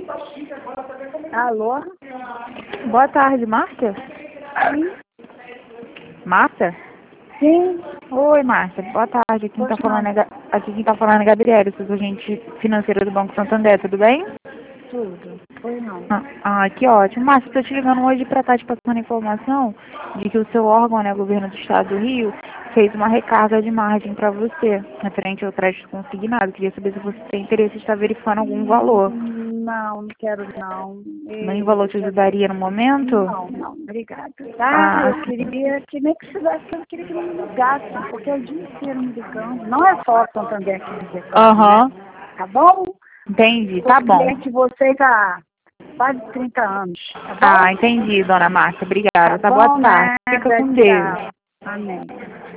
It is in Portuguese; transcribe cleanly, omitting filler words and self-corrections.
Alô? Boa tarde, Márcia? Sim? Márcia? Sim? Oi, Márcia. Boa tarde. Aqui quem tá falando é Gabriela, sou agente financeira do Banco Santander, tudo bem? Tudo. Foi não. Que ótimo. Márcia, estou te ligando hoje para estar te passando informação de que o seu órgão, né, governo do Estado do Rio, fez uma recarga de margem para você, referente ao crédito consignado. Queria saber se você tem interesse em estar verificando algum valor. Não, não quero não. Nem valor te ajudaria no momento? Não, obrigada. Tá, Ah, eu queria que nem precisasse, eu queria que não me ligassem, porque é o dia inteiro me ligando. Não é só o Santander que me reclama, né? Tá bom? Entendi, Sou tá bom. cliente de vocês há quase 30 anos, tá bom? Entendi, dona Márcia. Obrigada. Tá Boa bom, tarde. né? Fica com Deus. Tchau. Amém.